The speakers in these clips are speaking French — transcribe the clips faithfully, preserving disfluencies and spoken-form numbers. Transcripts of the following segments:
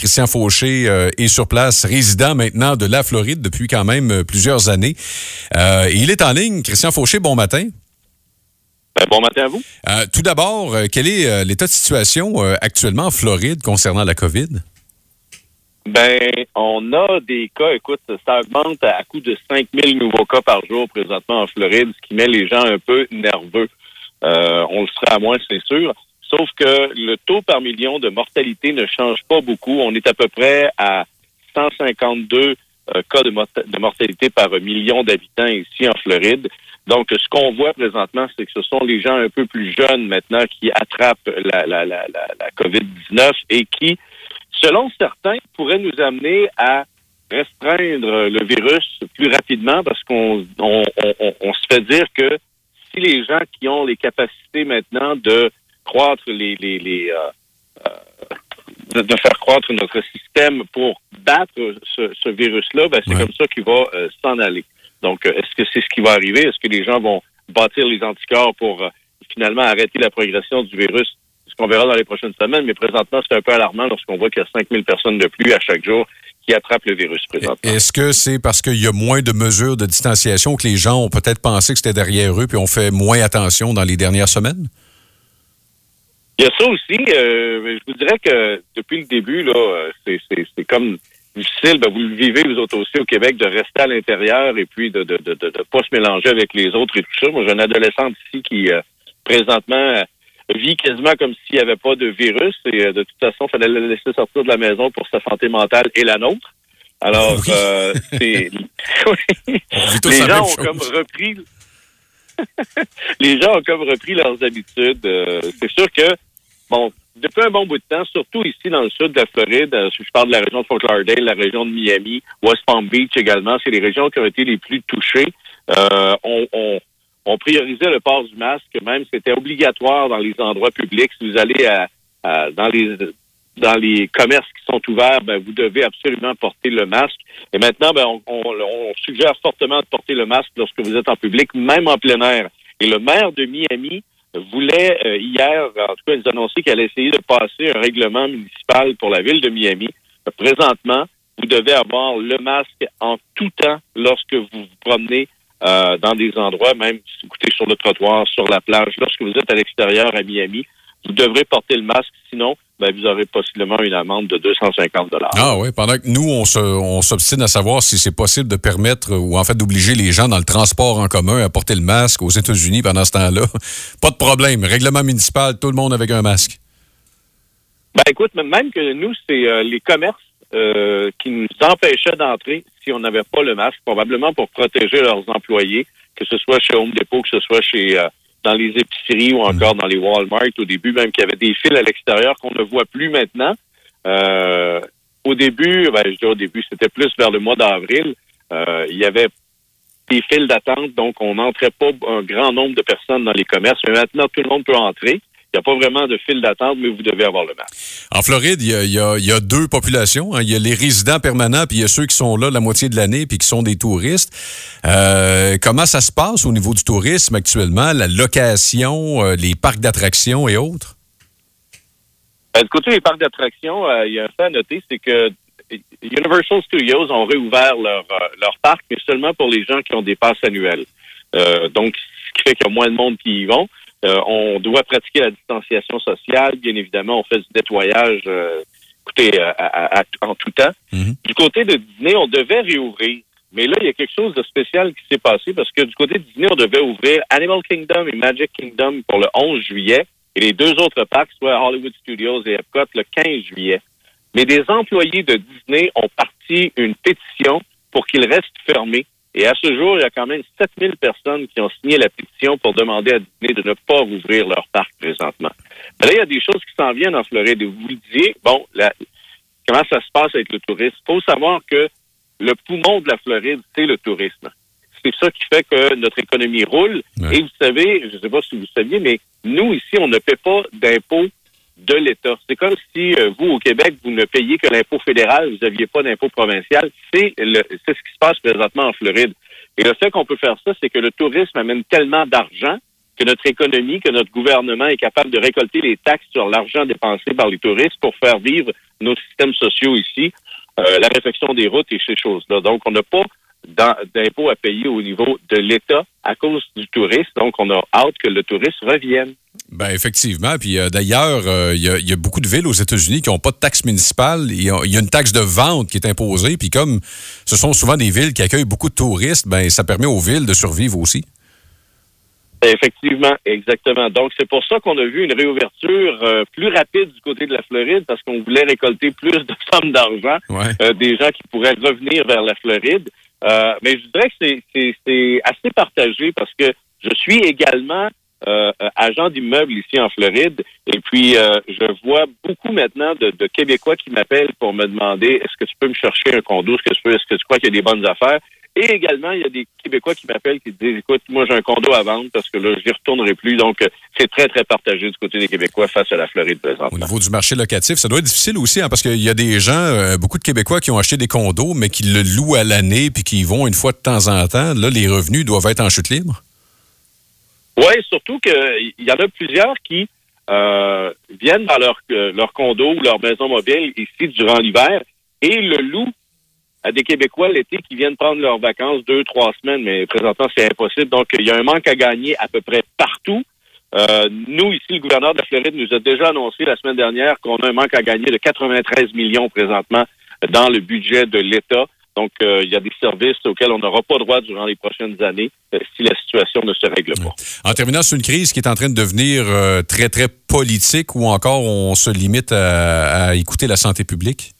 Christian Fauché euh, est sur place, résident maintenant de la Floride depuis quand même euh, plusieurs années. Euh, et il est en ligne. Christian Fauché, bon matin. Ben, bon matin à vous. Euh, tout d'abord, euh, quel est euh, l'état de situation euh, actuellement en Floride concernant la COVID? Ben, on a des cas, écoute, ça augmente à coup de cinq mille nouveaux cas par jour présentement en Floride, ce qui met les gens un peu nerveux. Euh, on le sera à moins, c'est sûr. Sauf que le taux par million de mortalité ne change pas beaucoup. On est à peu près à cent cinquante-deux euh, cas de, mort- de mortalité par million d'habitants ici en Floride. Donc, ce qu'on voit présentement, c'est que ce sont les gens un peu plus jeunes maintenant qui attrapent la, la, la, la, la COVID dix-neuf et qui, selon certains, pourraient nous amener à restreindre le virus plus rapidement parce qu'on on, on, on se fait dire que si les gens qui ont les capacités maintenant de croître les, les, les euh, euh, de, de faire croître notre système pour battre ce, ce virus-là, ben c'est ouais. comme ça qu'il va euh, s'en aller. Donc, euh, est-ce que c'est ce qui va arriver? Est-ce que les gens vont bâtir les anticorps pour euh, finalement arrêter la progression du virus? Ce qu'on verra dans les prochaines semaines, mais présentement, c'est un peu alarmant lorsqu'on voit qu'il y a cinq mille personnes de plus à chaque jour qui attrapent le virus présentement. Est-ce que c'est parce qu'il y a moins de mesures de distanciation que les gens ont peut-être pensé que c'était derrière eux puis ont fait moins attention dans les dernières semaines? Il y a ça aussi. Euh, je vous dirais que depuis le début, là, c'est, c'est, c'est comme difficile. Ben, vous le vivez, vous autres aussi, au Québec, de rester à l'intérieur et puis de ne de, de, de, de pas se mélanger avec les autres et tout ça. Moi, j'ai une adolescente ici qui, euh, présentement, euh, vit quasiment comme s'il n'y avait pas de virus. Et euh, de toute façon, il fallait la laisser sortir de la maison pour sa santé mentale et la nôtre. Alors, oui. euh, c'est... les gens ont comme repris... les gens ont comme repris leurs habitudes. Euh, c'est sûr que, bon, depuis un bon bout de temps, surtout ici dans le sud de la Floride, euh, je parle de la région de Fort Lauderdale, la région de Miami, West Palm Beach également, c'est les régions qui ont été les plus touchées. Euh, on, on, on priorisait le port du masque, même c'était obligatoire dans les endroits publics. Si vous allez à, à, dans les dans les commerces qui sont ouverts, ben, vous devez absolument porter le masque. Et maintenant, ben, on, on, on suggère fortement de porter le masque lorsque vous êtes en public, même en plein air. Et le maire de Miami voulait euh, hier, en tout cas, nous annoncer qu'elle allait essayer de passer un règlement municipal pour la ville de Miami. Présentement, vous devez avoir le masque en tout temps lorsque vous vous promenez euh, dans des endroits, même écoutez, sur le trottoir, sur la plage. Lorsque vous êtes à l'extérieur à Miami, vous devrez porter le masque, sinon, ben, vous aurez possiblement une amende de deux cent cinquante dollars. Ah oui, pendant que nous, on, se, on s'obstine à savoir si c'est possible de permettre ou en fait d'obliger les gens dans le transport en commun à porter le masque aux États-Unis pendant ce temps-là. Pas de problème. Règlement municipal, tout le monde avec un masque. Ben écoute, même que nous, c'est euh, les commerces euh, qui nous empêchaient d'entrer si on n'avait pas le masque, probablement pour protéger leurs employés, que ce soit chez Home Depot, que ce soit chez... Euh, dans les épiceries ou encore dans les Walmart, au début, même qu'il y avait des fils à l'extérieur qu'on ne voit plus maintenant. Euh, au début, ben, je dis au début, c'était plus vers le mois d'avril, euh, il y avait des files d'attente, donc on n'entrait pas un grand nombre de personnes dans les commerces. Mais maintenant, tout le monde peut entrer. Il n'y a pas vraiment de file d'attente, mais vous devez avoir le masque. En Floride, il y a, il y a, il y a deux populations. Hein. Il y a les résidents permanents, puis il y a ceux qui sont là la moitié de l'année, puis qui sont des touristes. Euh, comment ça se passe au niveau du tourisme actuellement? La location, euh, les parcs d'attractions et autres? Ben, du côté des parcs d'attractions, euh, il y a un fait à noter, c'est que Universal Studios ont réouvert leur, euh, leur parc, mais seulement pour les gens qui ont des passes annuelles. Euh, donc, ce qui fait qu'il y a moins de monde qui y vont. Euh, on doit pratiquer la distanciation sociale. Bien évidemment, on fait du nettoyage euh, écoutez, à, à, à, en tout temps. Mm-hmm. Du côté de Disney, on devait réouvrir. Mais là, il y a quelque chose de spécial qui s'est passé parce que du côté de Disney, on devait ouvrir Animal Kingdom et Magic Kingdom pour le onze juillet et les deux autres parcs, soit Hollywood Studios et Epcot, le quinze juillet. Mais des employés de Disney ont parti une pétition pour qu'ils restent fermés. Et à ce jour, il y a quand même sept mille personnes qui ont signé la pétition pour demander à Disney de ne pas rouvrir leur parc présentement. Mais là, il y a des choses qui s'en viennent en Floride. Et vous le disiez, bon, la, comment ça se passe avec le tourisme? Il faut savoir que le poumon de la Floride, c'est le tourisme. C'est ça qui fait que notre économie roule. Ouais. Et vous savez, je ne sais pas si vous saviez, mais nous, ici, on ne paie pas d'impôts de l'État. C'est comme si euh, vous, au Québec, vous ne payez que l'impôt fédéral, vous n'aviez pas d'impôt provincial. C'est, le, c'est ce qui se passe présentement en Floride. Et le fait qu'on peut faire ça, c'est que le tourisme amène tellement d'argent que notre économie, que notre gouvernement est capable de récolter les taxes sur l'argent dépensé par les touristes pour faire vivre nos systèmes sociaux ici, euh, la réfection des routes et ces choses-là. Donc, on n'a pas d'impôts à payer au niveau de l'État à cause du tourisme. Donc, on a hâte que le tourisme revienne. Ben effectivement. Puis euh, d'ailleurs, il euh, y, y a beaucoup de villes aux États-Unis qui n'ont pas de taxe municipale. Il y, y a une taxe de vente qui est imposée. Puis comme ce sont souvent des villes qui accueillent beaucoup de touristes, ben ça permet aux villes de survivre aussi. Effectivement, exactement. Donc, c'est pour ça qu'on a vu une réouverture euh, plus rapide du côté de la Floride, parce qu'on voulait récolter plus de sommes d'argent, ouais. euh, des gens qui pourraient revenir vers la Floride. Euh, mais je dirais que c'est, c'est, c'est assez partagé, parce que je suis également euh, agent d'immeuble ici en Floride, et puis euh, je vois beaucoup maintenant de, de Québécois qui m'appellent pour me demander est-ce que tu peux me chercher un condo, est-ce que tu peux, est-ce que tu crois qu'il y a des bonnes affaires? Et également, il y a des Québécois qui m'appellent qui disent, écoute, moi, j'ai un condo à vendre parce que là, j'y retournerai plus. Donc, c'est très, très partagé du côté des Québécois face à la Floride présentement. Au niveau du marché locatif, ça doit être difficile aussi, hein, parce qu'il y a des gens, euh, beaucoup de Québécois qui ont acheté des condos, mais qui le louent à l'année puis qui y vont une fois de temps en temps. Là, les revenus doivent être en chute libre. Oui, surtout qu'il y en a plusieurs qui euh, viennent dans leur, euh, leur condo ou leur maison mobile ici durant l'hiver et le louent à des Québécois l'été qui viennent prendre leurs vacances deux, trois semaines, mais présentement, c'est impossible. Donc, il y a un manque à gagner à peu près partout. Euh, nous, ici, le gouverneur de la Floride nous a déjà annoncé la semaine dernière qu'on a un manque à gagner de quatre-vingt-treize millions présentement dans le budget de l'État. Donc, euh, il y a des services auxquels on n'aura pas droit durant les prochaines années euh, si la situation ne se règle pas. En terminant, c'est une crise qui est en train de devenir euh, très, très politique ou encore on se limite à, à écouter la santé publique?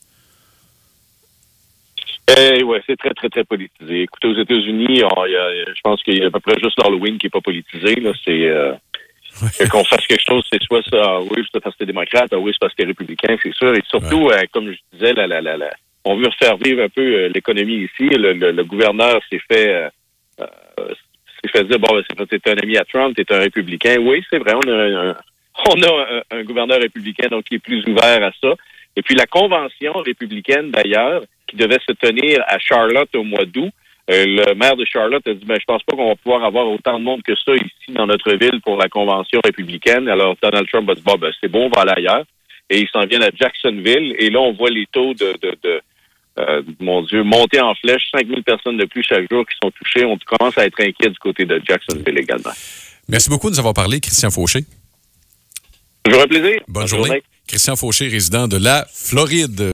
Eh, ouais, c'est très, très, très politisé. Écoutez, aux États-Unis, on, y a, je pense qu'il y a à peu près juste l'Halloween qui n'est pas politisé. Là. C'est euh, qu'on fasse quelque chose, c'est soit ça, ah, oui, c'est parce que t'es démocrate, ah, oui, c'est parce que t'es républicain, c'est sûr. Et surtout, ouais. euh, comme je disais, la, la, la, la, on veut refaire vivre un peu euh, l'économie ici. Le, le, le gouverneur s'est fait euh, euh, s'est fait dire, bon, ben, c'est, t'es un ami à Trump, t'es un républicain. Oui, c'est vrai, on a un, on a un, un gouverneur républicain donc qui est plus ouvert à ça. Et puis la convention républicaine, d'ailleurs, qui devait se tenir à Charlotte au mois d'août, euh, le maire de Charlotte a dit, ben, je pense pas qu'on va pouvoir avoir autant de monde que ça ici dans notre ville pour la convention républicaine. Alors Donald Trump a dit, bon, ben, c'est bon, on va aller ailleurs. Et ils s'en viennent à Jacksonville. Et là, on voit les taux de, de, de euh, mon Dieu, monter en flèche. cinq mille personnes de plus chaque jour qui sont touchées. On commence à être inquiet du côté de Jacksonville également. Merci beaucoup de nous avoir parlé, Christian Fauché. Toujours un plaisir. Bonne, Bonne journée. journée. Christian Fauché, résident de la Floride.